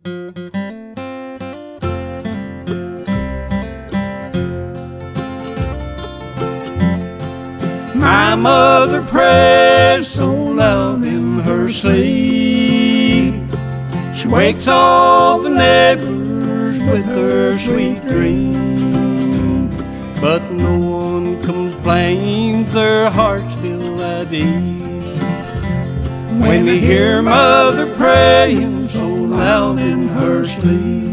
My mother prays so loud in her sleep, she wakes all the neighbors with her sweet dream. But no one complains, their hearts feel at ease when they hear mother praying so loud in her sleep.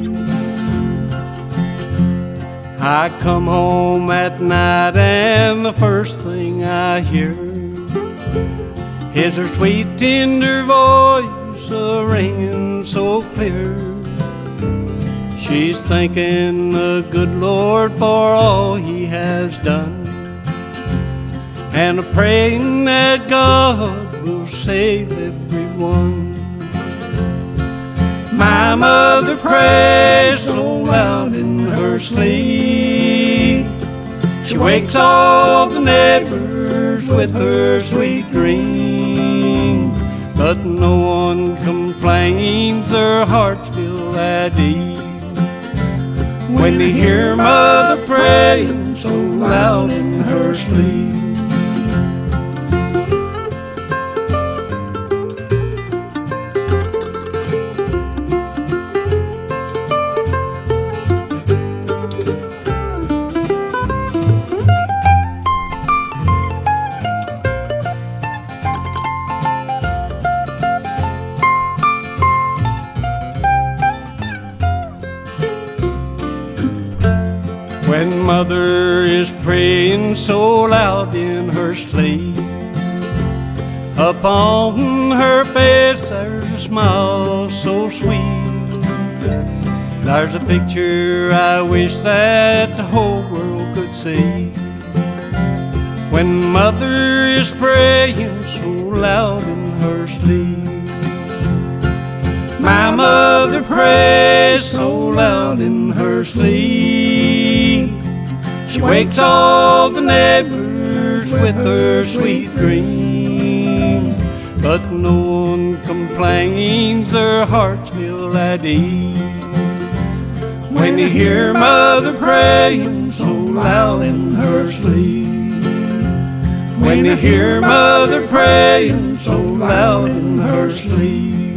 I come home at night and the first thing I hear is her sweet tender voice a-ringing so clear. She's thanking the good Lord for all He has done, and a-praying that God will save everyone. My mother prays so loud in her sleep, she wakes all the neighbors with her sweet dream. But no one complains, their hearts feel at ease when they hear mother praying so loud in her sleep. When mother is praying so loud in her sleep, upon her face there's a smile so sweet. There's a picture I wish that the whole world could see. When mother is praying so loud in her sleep, my mother prays so loud in her sleep, she wakes all the neighbors with her sweet dream. But no one complains, their hearts feel at ease when they hear mother praying so loud in her sleep. When they hear mother praying so loud in her sleep.